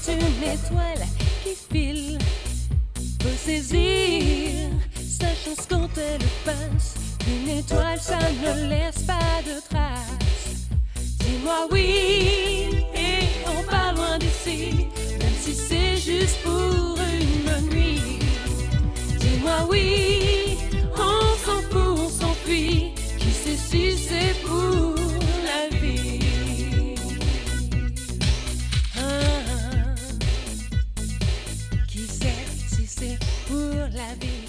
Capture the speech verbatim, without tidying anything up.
c'est une étoile qui file. Faut saisir sa chance quand elle passe. Une étoile, ça ne laisse pas de traces. Dis-moi oui, et on part loin d'ici, même si c'est juste pour une nuit. Dis-moi oui, on s'en fout, on s'enfuit. Qui sait si c'est pour la vie? Ah, qui sait si c'est pour la vie?